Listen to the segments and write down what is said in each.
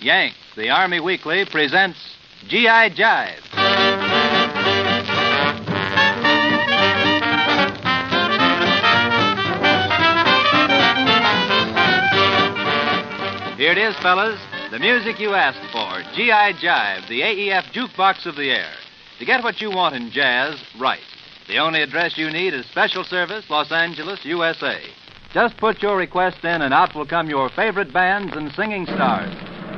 Yank, the Army Weekly, presents G.I. Jive. Here it is, fellas. The music you asked for. G.I. Jive, the AEF jukebox of the air. To get what you want in jazz, right. The only address you need is Special Service, Los Angeles, USA. Just put your request in and out will come your favorite bands and singing stars.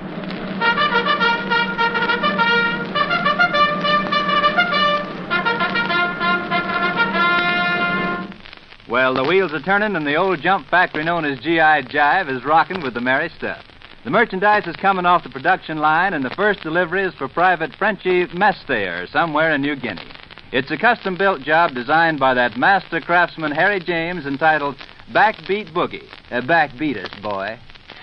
Well, the wheels are turning and the old jump factory known as G.I. Jive is rocking with the merry stuff. The merchandise is coming off the production line, and the first delivery is for Private Frenchy Mestayer, somewhere in New Guinea. It's a custom-built job designed by that master craftsman Harry James entitled Backbeat Boogie. Backbeat us, boy.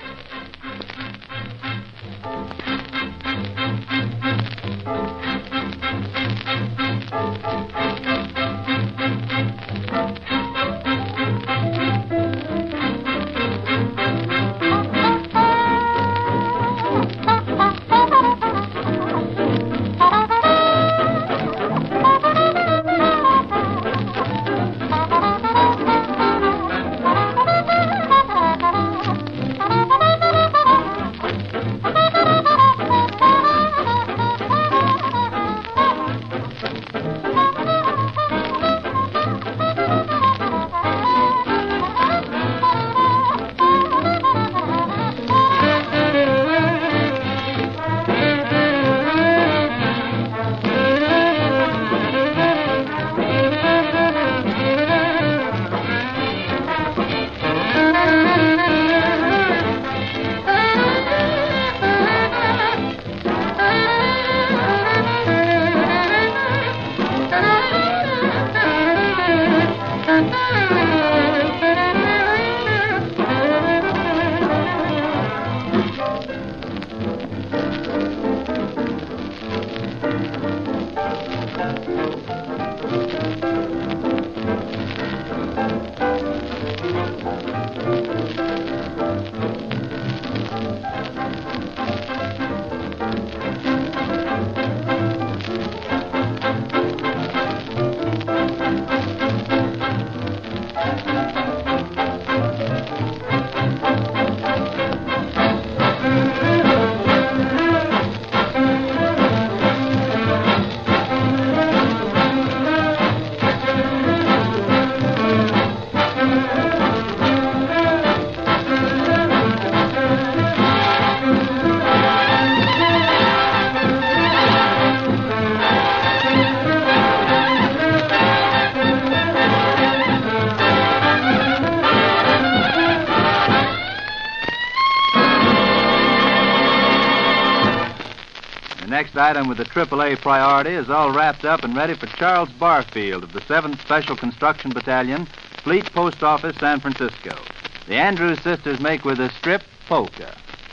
The next item with the AAA priority is all wrapped up and ready for Charles Barfield of the 7th Special Construction Battalion, Fleet Post Office, San Francisco. The Andrews sisters make with a strip polka.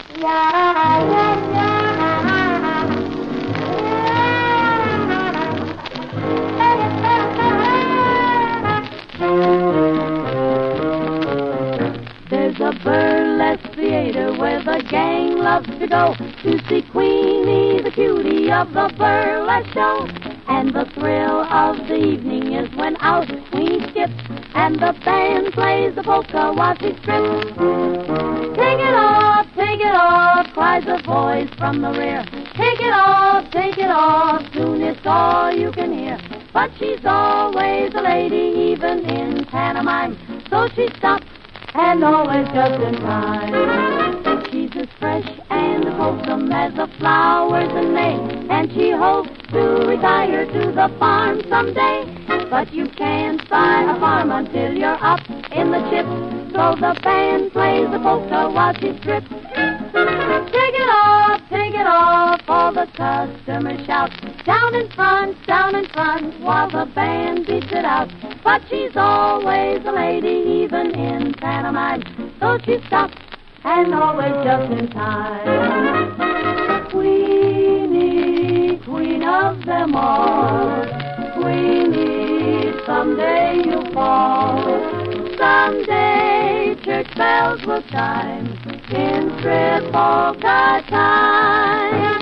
There's a burlesque theater where the gang loves to go to see Queenie, the cutie of the burlesque show. And the thrill of the evening is when out Queenie skips and the band plays the polka while she strips. Take it off, cries a voice from the rear. Take it off, soon it's all you can hear. But she's always a lady, even in pantomime, so she stops and always just in time. She's as fresh and wholesome as the flowers in May, and she hopes to retire to the farm someday. But you can't buy a farm until you're up in the chips, so the band plays the polka while she strips. Take it off, all the customers shout. Down in front, while the band beats it out. But she's always a lady, even in pantomime, so she stops and always just in time. Queenie, queen of them all, Queenie, someday you'll fall. someday church bells will chime in Tripolka time.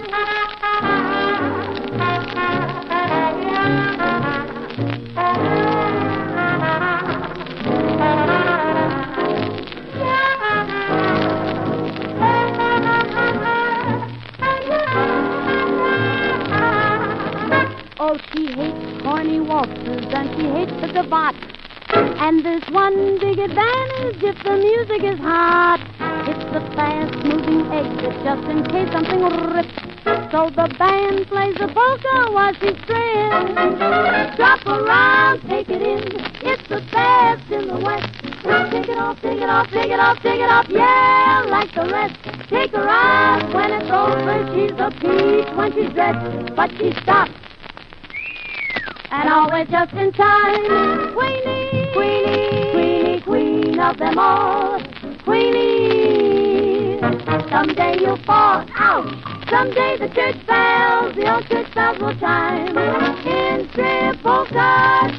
Oh, she hates corny waltzes and she hates the gavotte. And there's one big advantage if the music is hot. It's the fast-moving exit just in case something rips. So the band plays the polka while she strips. Drop around, take it in. It's the best in the West. Take it off, take it off, take it off, take it off. Yeah, like the rest. Take her out when it's over. She's a peach when she's dressed, but she stops. And always just in time. Queenie, Queenie, Queenie, queen of them all. Queenie, someday you'll fall. Ouch! Someday the church bells, the old church bells will chime in Tripolka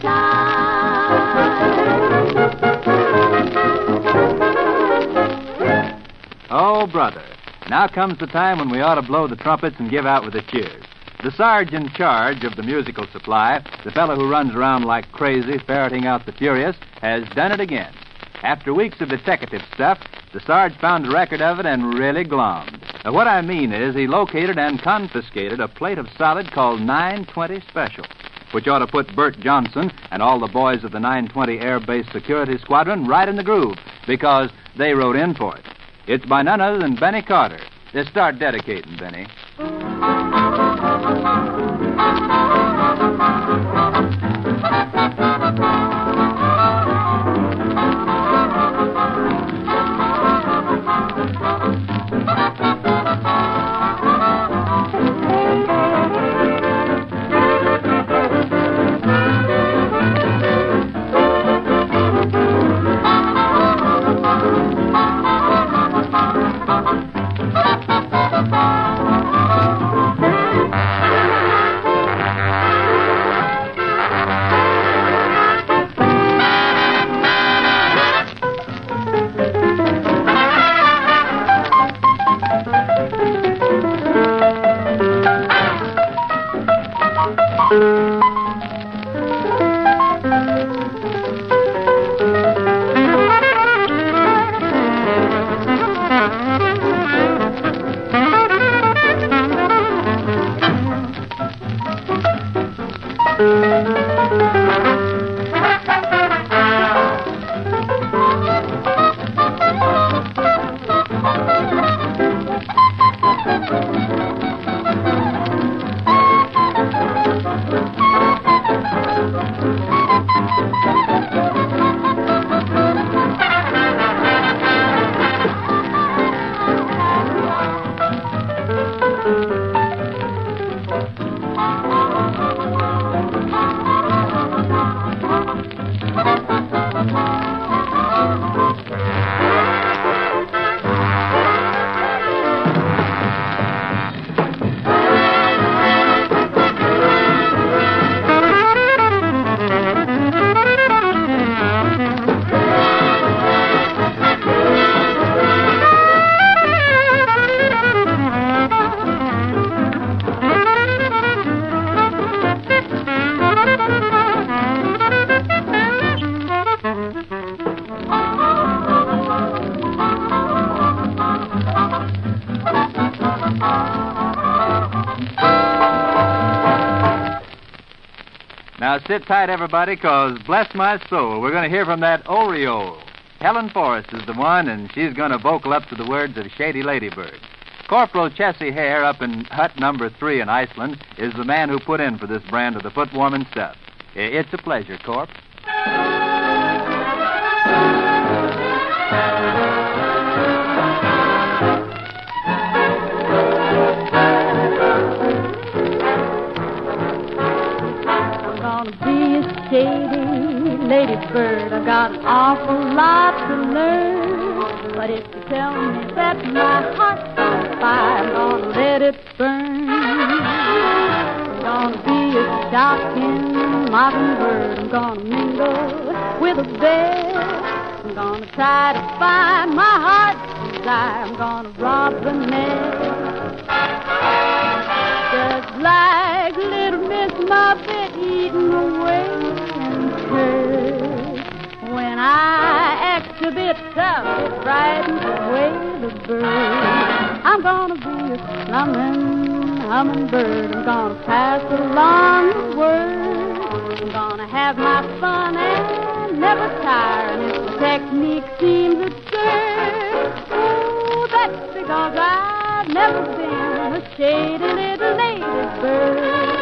time. Oh, brother, now comes the time when we ought to blow the trumpets and give out with the cheers. The Sarge in charge of the musical supply, the fellow who runs around like crazy ferreting out the furious, has done it again. After weeks of deteckative stuff, the Sarge found a record of it and really glommed. Now, what I mean is he located and confiscated a plate of solid called 920 Special, which ought to put Bert Johnson and all the boys of the 920 Air Base Security Squadron right in the groove, because they wrote in for it. It's by none other than Benny Carter. Let's start dedicating, Benny. Now sit tight, everybody, because bless my soul, we're going to hear from that Oriole. Helen Forrest is the one, and she's going to vocal up to the words of Shady Ladybird. Corporal Chessie Hare up in hut number 3 in Iceland is the man who put in for this brand of the foot-warming stuff. It's a pleasure, Corp. Shady Ladybird, I've got an awful lot to learn. But if you tell me that my heart's on fire, I'm gonna let it burn. I'm gonna be a shocking mockingbird. I'm gonna mingle with a bell I'm gonna try to find my heart's desire. I'm gonna rob the nest. Just like little Miss Muffet eating away in church. When I act a bit tough, it frightens away the bird. I'm gonna be a slumming hummingbird. I'm gonna pass along the word. I'm gonna have my fun and never tire. And if the technique seems absurd, oh, that's because I've never been a shady little ladybird.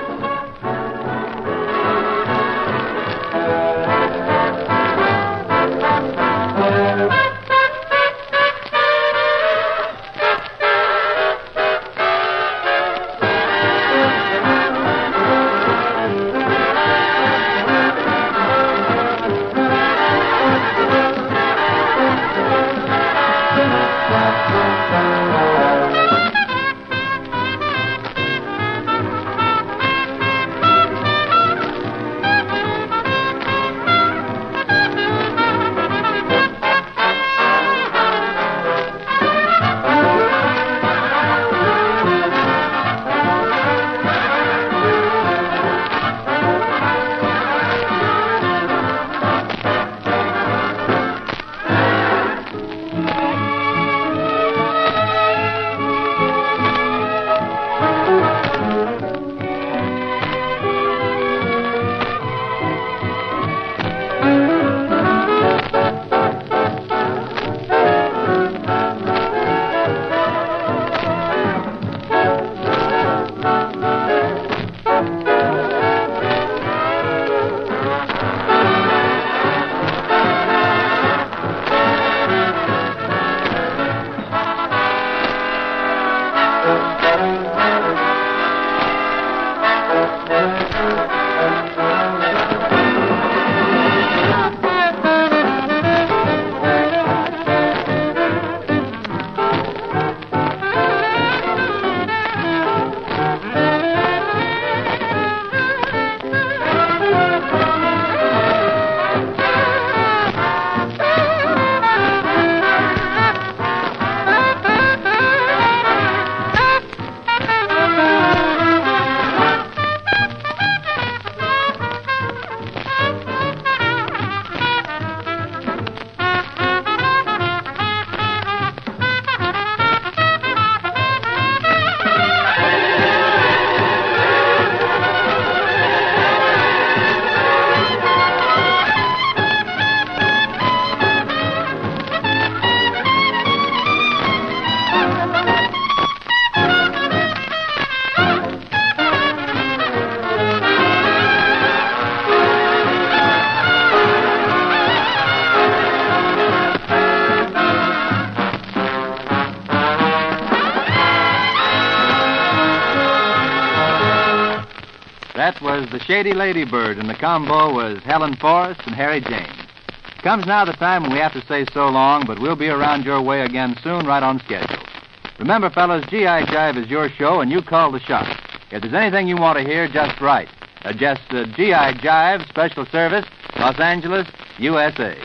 That was the Shady Ladybird, and the combo was Helen Forrest and Harry James. Comes now the time when we have to say so long, but we'll be around your way again soon, right on schedule. Remember, fellas, G.I. Jive is your show, and you call the shots. If there's anything you want to hear, just write. Just G.I. Jive, Special Service, Los Angeles, USA.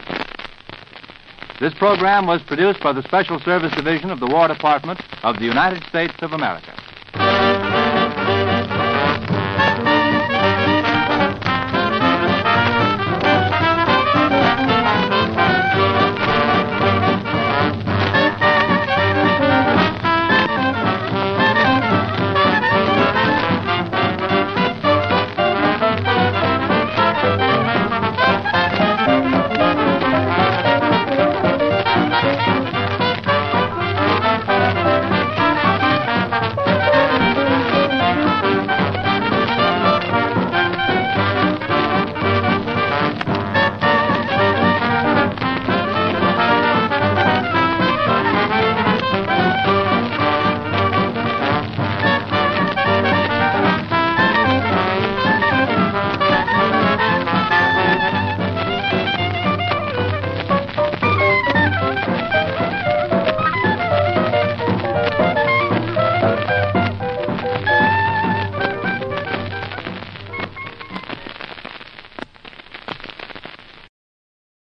This program was produced by the Special Service Division of the War Department of the United States of America.